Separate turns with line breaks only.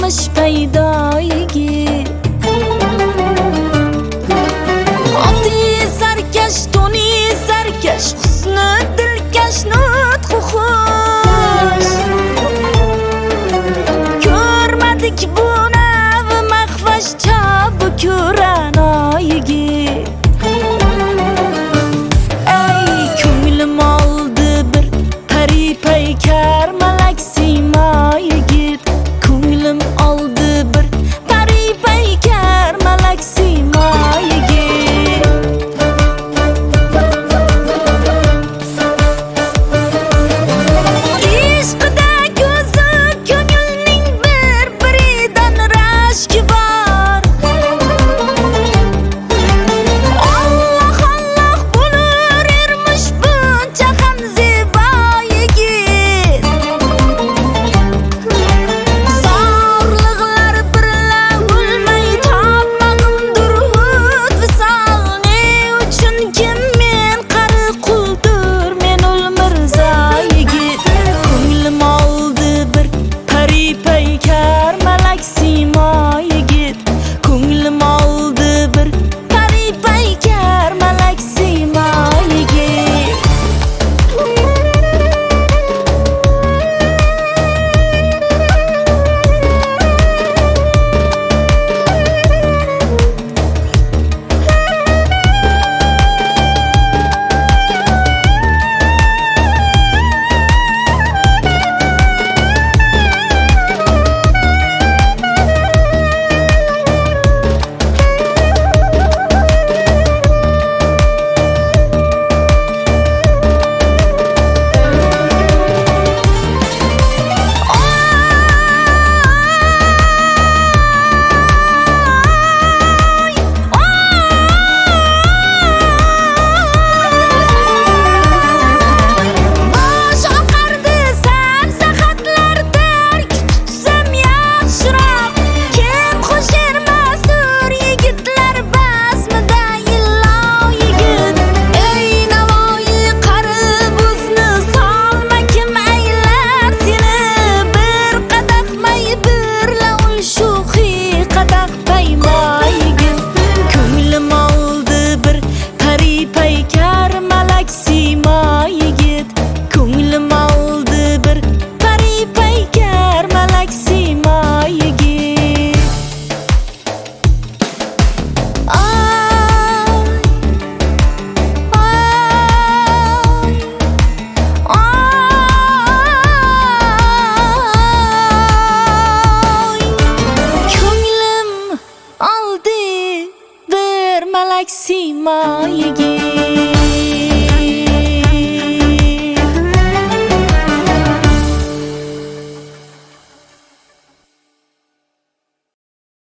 olmuş peydayigi. Ati serkeş, toni serkeş, husnu dilkeş, nutku hoş. Görmedik bu nev mehveş, çabuk gören ayigi. Ey könglim aldı bir peri peyker, melek simayı git. Könglim aldı bir peri peyker, melek simayı git. İşkıda gözü köngülning bir biridan raşki var. Allah Allah bulur ermiş bunca ham zibayı git. Zorluklar birle ölmey tapmağımdır hut visal. Ne üçün kim men qarı kuldur, men ol mirzayı git. Könglim aldı bir peri peyker, melek simayı git. Könglim aldı bir peri peyker, melek simayı git. Boş oqardı sabzaxatlar, terk tutsam yaxshiroq. Kim xush ermasdur yigitlar bazmida illo yigit. Ey Navoiy qari buzni solma, kim aylar seni. Bir qadah may birla ul shuhi qadah paymay yigit. Könglim oldi bir peri peyker, melek simayı git. Könglim oldi bir peri peyker, melek simayı git. Ay, ay, ay. Könglim oldi bir melek simayı git.